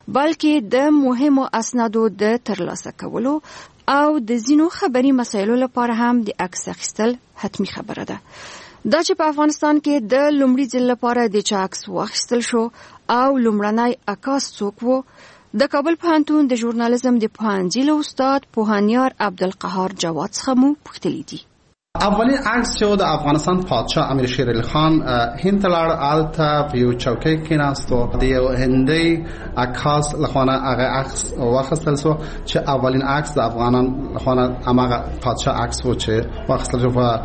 بلکې د مهمو اسنادو د ترلاسه کولو او د ځینو خبري مسایلو لپاره هم د عکس اخیستل حتمی خبره ده. دا چې په افغانستان کې د لومړي ځل لپاره د چا عکس واخیستل شو او لومړنی عکاس څوک وو، د کابل پوهنتون د ژورنالیزم د پوهنځي له استاد پوهنیار عبدالقهار جواد څخه مو پوښتلي دي. اولین عکس چې د افغانستان پادشاه امیر شیر علي خان هند ته لاړ، هلته په یو چوکۍ کېناست او د یو هندي عکاس لخوا هغه عکس واخیستل شو چې اولین عکس د افغانان لخوا هغه پادشاه عکس و چې واخیستل شو په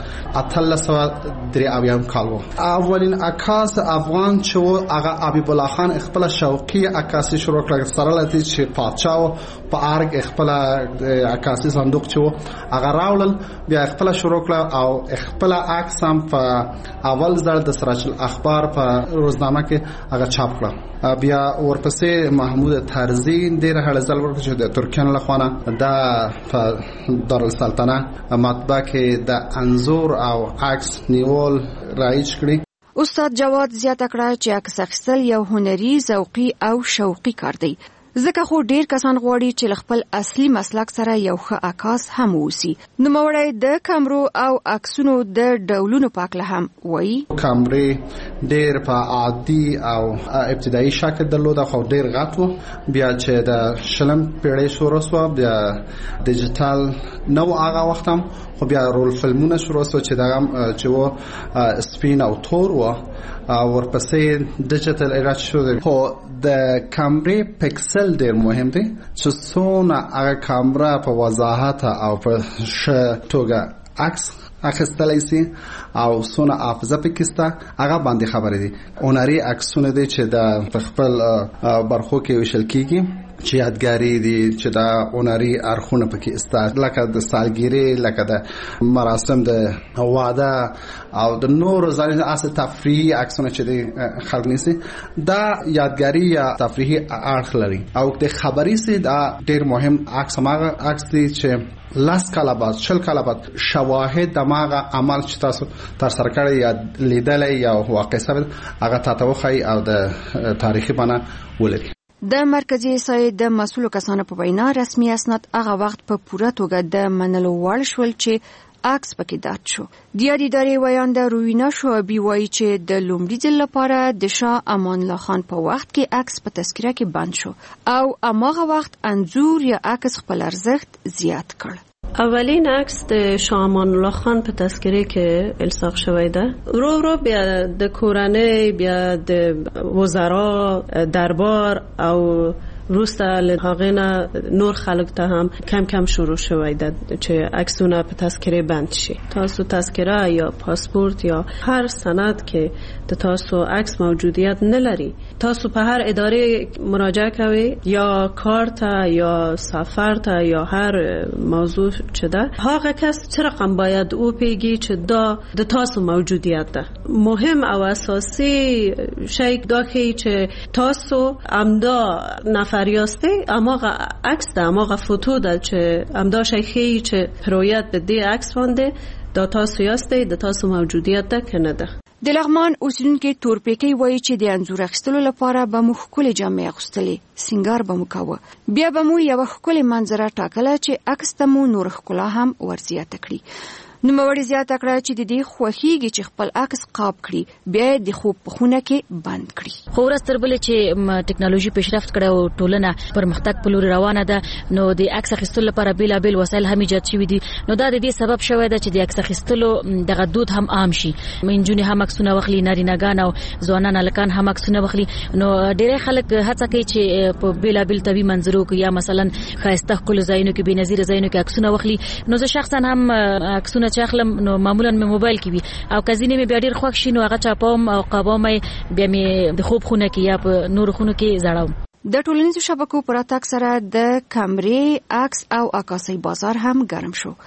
1883 کال و. اولین عکاس افغان چې هغه حبیب الله خان خپل شوقي عکاسي شروع کړ، سره لته چې پادشاه په ارګ خپل عکاسي صندوق چې هغه راول بیا خپل شروع کړ او خپل عکس هم په اول ځل د سراج الاخبار په روزنامه کې هغه چاپ کړ. بیا ورپسې محمود طرزي ډېر هغه ځل ورکړ چې د ترکیان لخوا د په دارالسلطنه مطبعه کې د انځور او عکس نیول رایج کړی. استاد جواد زیاته کړه چې عکس اخیستل یو هنري، ذوقي او شوقي کار دی، ځکه خو ډیر کسان غواړي چې خپل اصلي مسلک سره یو ښه عکاس هم ووسی. نوموړی د کامرو او عکسونو د ډولونو په اړه هم وایي. کامرې ډیر په عادي او ابتدایي شکل درلود، خو ډیر غټ و. بیا چې د شلم پیړۍ شروع شو بیا ډیجیټل نو هغه وخت هم، خو بیا رول فلمونه شروع شو چې دغه چې و سپین او تور و. ورپسې ډیجیټل ایرا شو. خو د کامرې پکسل ډیر مهم دی چې څونه هغه کامرا په وضاحت او په ښه توګه عکس اخیستلی سي او څونه حافظه پکې سته هغه باندې خبرې دي. هنري عکسونه دي چې د خپل برخو کې ویشل کیږي چې یادګاری دي چې دا هنري اړخونه پکې استه، لکه د سالګیرې، لکه د مراسم د واده او د نور ځانګړي اساس تفریحي عکسونه چې د خلک نیسي، دا یادګاری یا تفریحي اړخ لري. او د خبري سي دا ډیر مهم عکس هغه عکس دی چې لاس کاله بعد 40 کاله بعد شواهد دماغه عمل چې تاسو تر سره کړی یا لیدلې یا واقع ثابت هغه تاسو وخی او د تاریخي بنا ولري. د مرکزی احصایې د مسؤلو کسانو په وینا رسمي اسناد هغه وخت په پوره توګه د منلو وړ شول چې عکس پکې درد شو. د یادې ادارې ویانده روینا شعبي وایي چې د لومړي ځل لپاره د شاه امان الله خان په وخت کې عکس په تذکره کې بند شو او هماغه وخت انځور یا عکس خپل ارزښت زیات کړ. اولین عکس د شاه امان الله خان په تذکره کې الصاق شوی ده. رو بیا د کورنۍ، بیا د وزرا، دربار او روسته له هغه نه نور خلک ته هم کم کم شروع شوی ده چې عکسونه په تذکره بند شي. تاسو تذکره یا پاسپورت یا هر سند که د تاسو عکس موجودیت نلري، تاسو په هر اداره مراجعه کوي یا کار ته یا سفر ته یا هر موضوع چه ده، هغه کس چه رقم باید او پیگی چې دا د تاسو موجودیت ده. مهم او اساسی شی دا که تاسو امدا فریاسته اماغه عکس ده، اماغه فوتو ده چې امدا شیخی چې پرویت به دی عکس وانده دا تاسو یاسته، دا تاسو موجودیت ده که نه ده. د لغمان اوسیدونکي تورپیکی وایي چې د انځور اخیستلو لپاره به مو ښکلې جامې اغوستلې، سینګار به مو کاوه، بیا به مو یوه ښکلې منظره ټاکله چې عکس ته مو نور ښکلا هم ورزیاته کړي. نوموړي زیاته کړه چې د دې خوښیږي چې خپل عکس قاب کړي، بیا د خوب په خونه کې بند کړي. خو ورځ تر بلې چې ټکنالوژي پیشرفت کړه او ټولنه پرمختګ په لور روانه ده، نو د عکس اخیستلو لپاره بیلابیل وسایل هم ایجاد شوي دي. نو دا د دې سبب شوی ده چې د عکس اخیستلو دغه دود هم عام شي. نجونې هم عکسونه واخلي، نارینه‌ګان او ځوانان هلکان هم عکسونه واخلي. نو ډېری خلک هڅه کوي چې په بیلابیل طبیعي منظرو کې یا مثلا ښایسته ښکلو ځایونو کې، بېنظیره ځایونو کې عکسونه واخلي. نو زه شخصا هم عکسونه چې اخلم نو معمولا مې موبایل کې وي او کزینې مې بیا ډېر خوښ شي نو هغه چاپوم او قابوم بیا مې د خوب خونه کې یا په نور خونو کې زړوم. د ټولنیزو شبکو پر اتاک سره د کامرې، عکس او عکاسۍ بازار هم ګرم شو.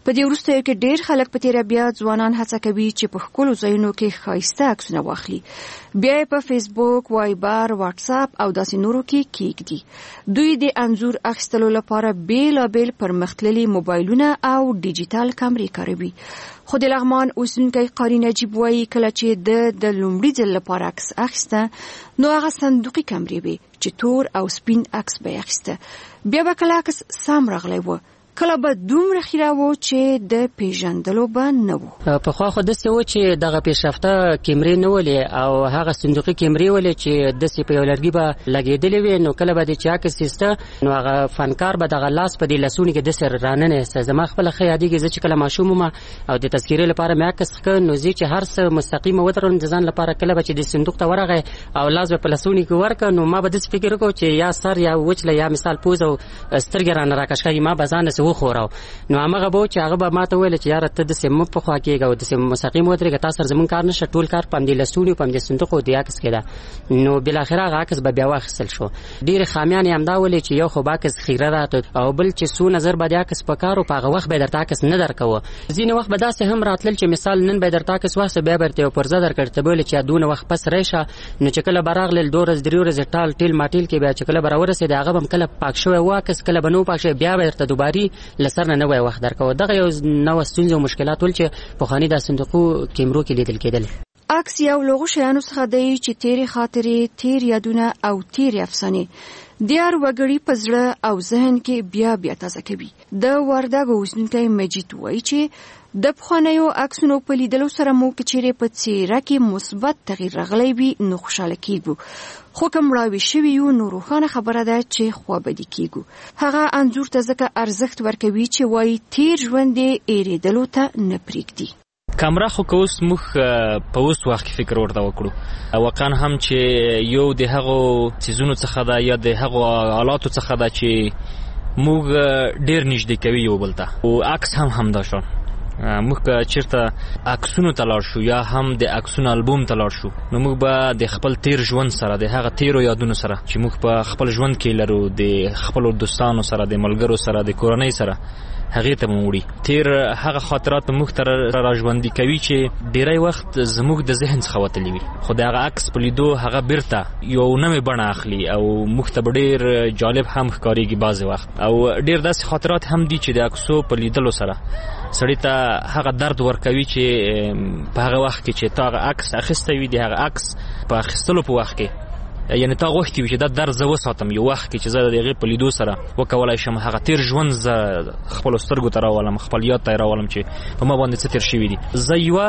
په دې وروسته کې ډېر خلک په تیر بیا ځوانان هڅه کوي چې په خپل ځایونو کې ښایسته عکسونه واخلي، بیا په فیسبوک، وایبر، واتس اپ او داسې نورو کې کېږدي. دوی د انځور اخیستلو لپاره بیلابیل پرمختللي موبایلونه او ډیجیټل کامرې کاروي. خو د لغمان اوسیدونکی قاری نجیب وایي کله چې د لومړي ځل لپاره عکس اخیسته نو هغه صندوقي کامرې وې چې تور او سپین عکس به یې اخیسته، بیا به کله عکس سم راغلی و، کله به دومره خیره و چې د پیژندلو به نه و. پخوا خو داسې و چې دغه پیشرفته کیمرې نه ولې او هغه صندوقي کیمرې ولې چې داسې په یو لرګي به لګېدلې وې، نو کله به د چې عکس ایسته نو هغه فنکار به دغه لاس په دې لاسونو کې داسې راننه ایسته. زما خپله ښه یادېږي زه چې کله ماشوم وم او د تذکیرې لپاره مې عکس ښه نو زه چې هر څه مستقیمه ودرولم د ځان لپاره، کله به چې د صندوق ته ورغی او لاس به په لاسونو کې ورکړه نو ما به داسې فکر وکړ چې یا سر یا وچله یا مثال پوز او سترګې رانه راکش کړي، ما به ځان داسې وخوراو. نو هغه به چې هغه به ماته ویل چې یاره ته داسې مه په خوا کېږه او داسې مستقیم ودرېږه، تا سره زمونږ کار نشته، ټول کار په همدې لاسونو په همدې صندوق او د عکس کې ده. نو بالاخره هغه عکس به بیا واخیستل شو. ډېرې خامیان یې همدا ولې چې یو خو به عکس خیره راته او بل چې څو نظر به د عکس په کار و په هغه وخت به یې درته عکس نه درکوه. ځینې وخت به داسې هم راتلل چې مثال نن به یې درته عکس واخیسته بیا به درته یو پرزه درکړ، ته به ویلې چې دونه وخت پس رایشه، نو چې کله به راغلل 2 ورځې 3 ورځې ټال ټیل ماټیل کې بیا چې کله به راورسېد هغه به هم کله پاک شوی و عکس، کله به نه پاک شوی، بیا به درته دوباري له سر نه نوی وخت درکوه. دغه یو نوې ستونزې او مشکلات ول چې پخواني د صندوقو کیمرو کې لیدل کېدل. عکس یو له هغو شیانو څخه دی چې تیرې خاطرې، تیر یادونه او تیرې افسانې د هر وګړي په زړه او ذهن کې بیا بیا تازه کوي. د وردګ اوسیدونکی مجید وایي چې د پخوانیو عکسونو په لیدلو سره مو که چیرې په څېره کې مثبت تغییر راغلی وي نو خوشحاله کیږو، خو که مړاوي شوي یو نو روښانه خبره ده چې خوابدي کیږو. هغه انځور ته ځکه ارزښت ورکوي چې وایي تیر ژوند یې هېرېدلو ته نه پرېږدي. کامرا خو که اوس موږ په اوس وخت کې فکر ورته وکړو واقعا هم چې یو د هغو څیزونو څخه ده یا د هغو آلاتو څخه ده چې موږ ډېر نږدې کوي یو بل ته، او عکس هم همدا شو. موږ که چیرته عکسونو ته لاړ شو یا هم د عکسونو البوم ته لاړ شو نو موږ به د خپل تیر ژوند سره د هغه تیرو یادونو سره چې موږ په خپل ژوند کې لرو، د خپلو دوستانو سره، د ملګرو سره، د کورنۍ سره، هغې ته موړي تیر هغه خاطرات موږ ته را ژوندي کوي چې ډیری وخت زموږ د ذهن څخه وتلي وي، خو د هغه عکس په لیدو هغه بیرته یو نوې بڼه اخلي او موږ ته ډېر جالب هم ښکارېږي بعضې وخت. او ډېر داسې خاطرات هم دي چې د عکسو په لیدلو سره سړی ته هغه درد ورکوي چې په هغه وخت کې چې تا هغه عکس اخیستی وي، د هغه عکس په اخیستلو په وخت کې یعنی تا غوښتي وي چې دا درد زه وساتم یو وخت کې چې زه د هغې په لیدو سره وکولی شم هغه تیر ژوند زه خپلو سترګو ته راولم، خپل یاد ته یې راولم چې په ما باندې څه تیر شوي دي. زه یوه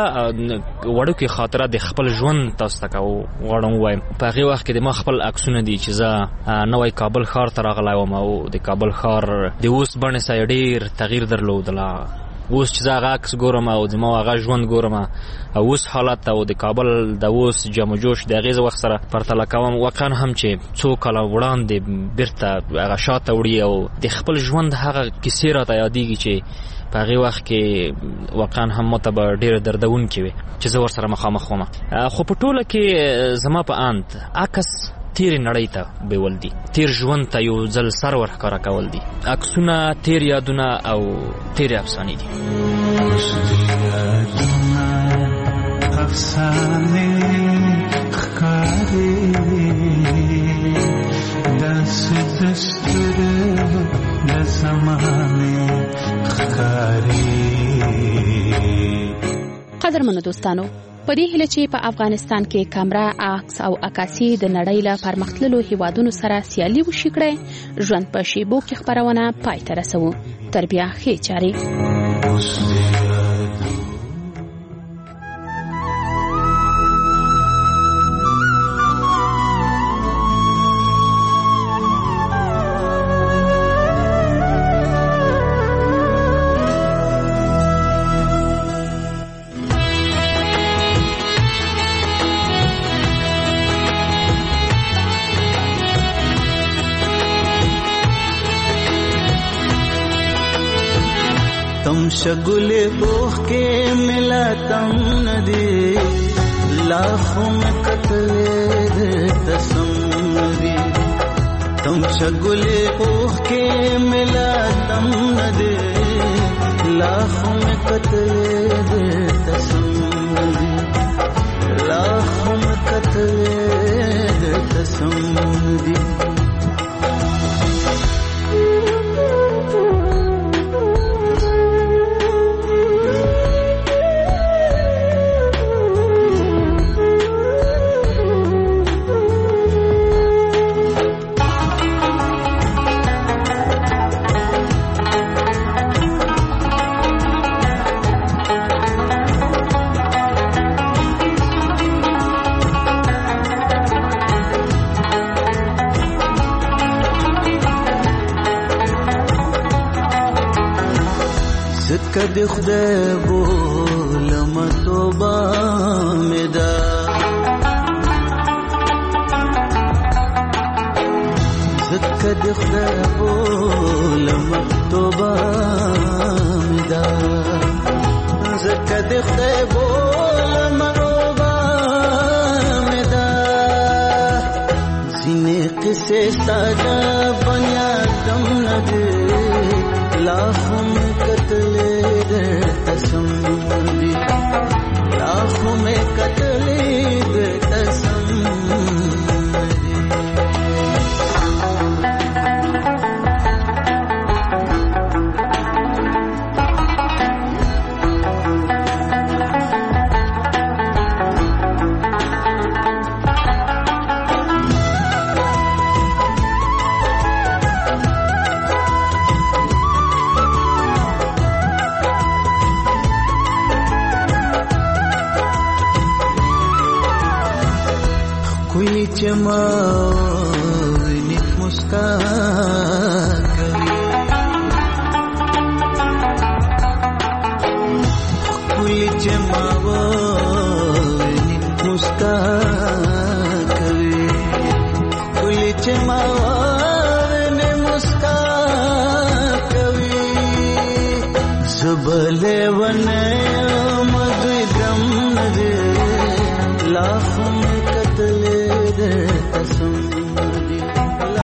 وړوکې خاطره د خپل ژوند تاسو ته غواړم ووایم. په هغې وخت کې د ما خپل عکسونه دي چې زه نوی کابل ښار ته راغلی وم او د کابل ښار د اوس بڼې سره یې ډېر تغییر درلودله. اوس چې زه هغه عکس ګورم او زما هغه ژوند ګورم او اوس حالت او د کابل د اوس جم و جوش د هغې وخت سره پرتله کوم، واقعا هم چې څو کاله وړاندې بیرته هغه شاته وړي او د خپل ژوند هغه کیسې راته یادېږي چې په هغې وخت کې واقعا هم ماته به ډېره دردونکې وي چې زه ورسره مخامخ وم. خو په ټوله کې زما په اند عکس تیر نړۍ ته بیول دي، تیر ژوند ته یو ځل سر ورښکاره کول دي. عکسونه تیر یادونه او تیر افسانې دي. افسانې ښکاري داسې دستور د زمانې ښکاري. قدرمنو دوستانو، په دې هیله چې په افغانستان کې کامرا، عکس او عکاسي د نړۍ له پرمختللو هیوادونو سره سیالي وشي کړي، ژوند په شیبو کې خپرونه پای ته رسوو. تر بیا ښې چارې. تم شگلے اوخ کے ملا تم ندی لاکھوں میں قتل تسم ندی. تم شگلے اوخ کے ملا تم ندی लाखों में कतले देता समझी, लाखों में कतले देता समझी। کد خدای بولم توبه می ده، کد خدای بولم توبه می ده، کد خدای بولم توبه می ده. زینه قصه ساده بنیادم نده، लाखों में कतले देता समझी, लाखों में कतले देता समझी। जमावनी मुस्कान कभी, कुल जमावनी मुस्कान कभी, कुल जमावनी मुस्कान कभी। सुबह लेवन